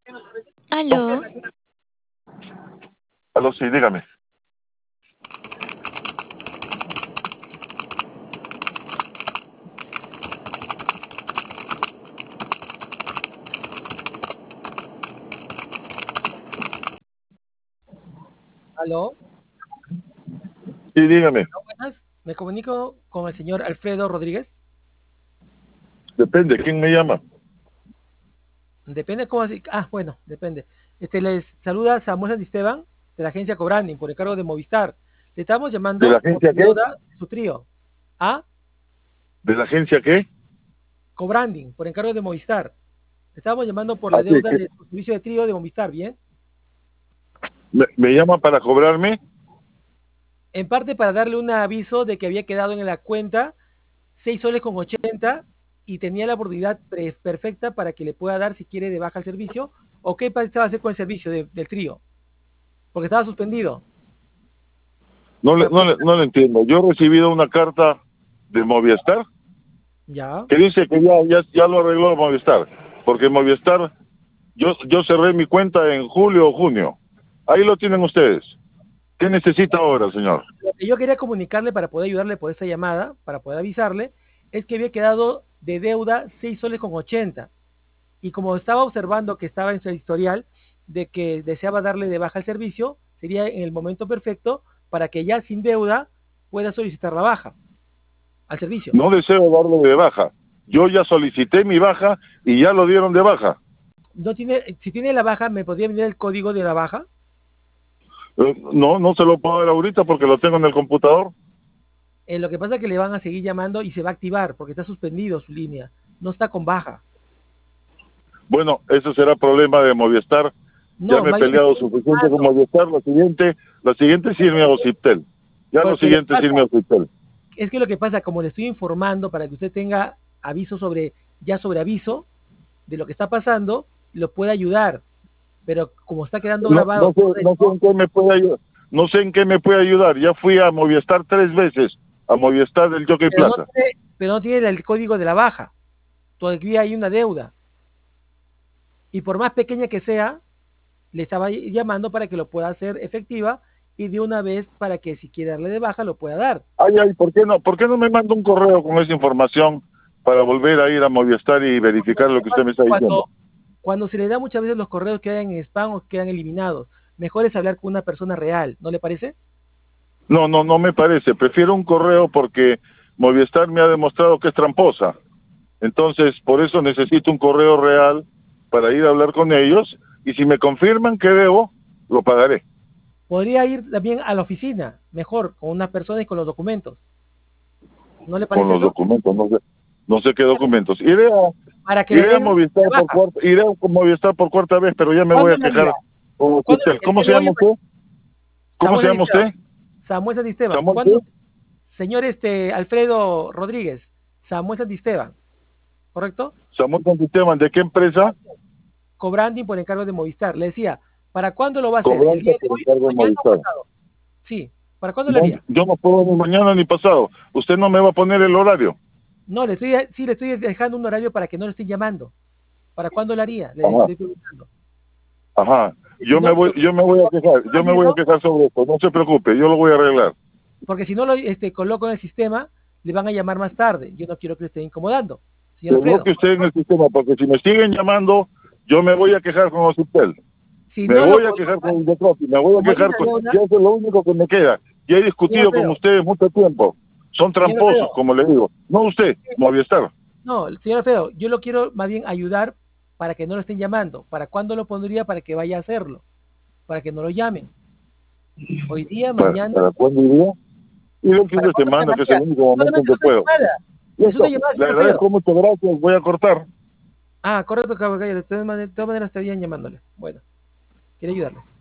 Aló, Aló, sí, dígame. Aló, Sí, dígame. buenas. Me comunico con el señor Alfredo Rodríguez. Depende, ¿quién me llama? Depende cómo así. Ah, bueno, depende. Les saluda Samuel Santisteban de la agencia Cobranding por encargo de Movistar. Le estamos ¿De la llamando por agencia qué? deuda de su trío. Ah, ¿De la agencia qué? Cobranding por encargo de Movistar. Le estamos llamando por Ah, la sí, deuda ¿qué? de su servicio de trío de Movistar, ¿bien? ¿Me llama para cobrarme? En parte para darle un aviso de que había quedado en la cuenta 6 soles con 80 y tenía la oportunidad perfecta para que le pueda dar si quiere de baja el servicio o qué pensaba hacer con el servicio del trío, porque estaba suspendido. No le entiendo. Yo he recibido una carta de Movistar Ya. que dice que ya lo arregló Movistar. Porque Movistar, yo cerré mi cuenta en julio o junio. Ahí lo tienen ustedes. ¿Qué necesita ahora, señor? Lo que yo quería comunicarle para poder ayudarle por esta llamada, para poder avisarle, es que había quedado de deuda 6 soles con 80. Y como estaba observando que estaba en su historial de que deseaba darle de baja el servicio, sería en el momento perfecto para que ya sin deuda pueda solicitar la baja al servicio. No deseo darle de baja. Yo ya solicité mi baja y ya lo dieron de baja. No tiene, si tiene la baja, ¿me podría venir el código de la baja? No se lo puedo dar ahorita porque lo tengo en el computador. Lo que pasa es que le van a seguir llamando y se va a activar porque está suspendido su línea. No está con baja. Bueno, eso será problema de Movistar. Ya No, me he más bien peleado estoy suficiente con informando. Movistar. Lo siguiente es irme a Ociptel. Ya lo Porque lo que siguiente es pasa irme a Ociptel. es que lo que pasa, como le estoy informando para que usted tenga aviso sobre aviso de lo que está pasando, lo puede ayudar. Pero como está quedando grabado todo No sé esto, en qué me puede ayudar. No sé en qué me puede ayudar. Ya fui a Movistar 3 veces, a Movistar del Jockey Plaza. pero no tiene el código de la baja. Todavía hay una deuda. Y por más pequeña que sea, le estaba llamando para que lo pueda hacer efectiva y de una vez para que si quiere darle de baja lo pueda dar. Ay, por qué no me manda un correo con esa información para volver a ir a Movistar y verificar lo que usted me está diciendo? Cuando se le da muchas veces los correos quedan en spam o quedan eliminados. Mejor es hablar con una persona real, ¿no le parece? No me parece. Prefiero un correo porque Movistar me ha demostrado que es tramposa. Entonces, por eso necesito un correo real para ir a hablar con ellos y si me confirman que debo, lo pagaré. Podría ir también a la oficina, mejor, con una persona y con los documentos. ¿No le Con parece los eso? documentos, no sé qué documentos. Para que le Iré a den de Movistar por baja. Movistar por cuarta vez, pero ya me voy ¿Cuándo a le haría? quejar con ¿Cuándo? Hospital. El ¿Cómo día se de hoy, llama usted? ¿Cómo Samuel se llama Santisteban. usted? Samuel Santisteban. ¿Samuel qué? ¿Cuándo? Señor Alfredo Rodríguez. Samuel Santisteban. ¿Correcto? Samuel Santisteban, ¿de qué empresa? Cobranding por encargo de Movistar. Le decía, ¿para cuándo lo va a hacer? ¿El Cobranza día de por hoy, encargo de mañana o Movistar. pasado? Sí. ¿Para cuándo lo haría? Yo no puedo ni mañana ni pasado. Usted no me va a poner el horario. No, sí le estoy dejando un horario para que no le estén llamando. ¿Para cuándo lo haría? Le Ajá, estoy preguntando. ajá. Si no, Yo me voy a quejar. Yo me voy a quejar sobre esto. No se preocupe, yo lo voy a arreglar. porque si no lo coloco en el sistema, le van a llamar más tarde. Yo no quiero que le esté incomodando, señor Alfredo. Coloque usted en el sistema, porque si me siguen llamando, yo me voy a quejar con Hospital. Si Me no lo voy a quejar coloca, con el doctor, me voy a como hay quejar una con... deuda, Ya eso es lo único que me queda. Ya he señor discutido con Alfredo, ustedes mucho tiempo. Son señor tramposos, Alfredo, como le digo. No usted, Movistar. no, señor Alfredo, yo lo quiero más bien ayudar para que no lo estén llamando. ¿Para cuándo lo pondría? Para que vaya a hacerlo, para que no lo llamen. Hoy día, mañana, ¿Para cuándo iría? Y el fin ¿para de cuándo le semana, que es el llamaría? único momento en Solamente que es una puedo. llamada. Es una Listo. llamada, Le señor Alfredo. agradezco mucho, gracias. Voy a cortar. Ah, correcto, caballero. De todas maneras estarían llamándole. Bueno, quiero ayudarle.